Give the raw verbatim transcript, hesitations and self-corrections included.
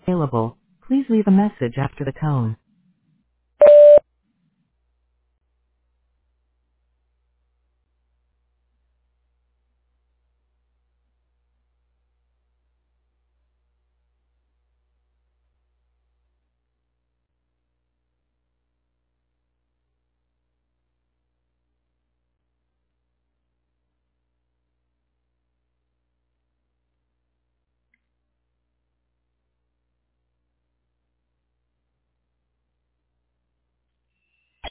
available. Please leave a message after the tone.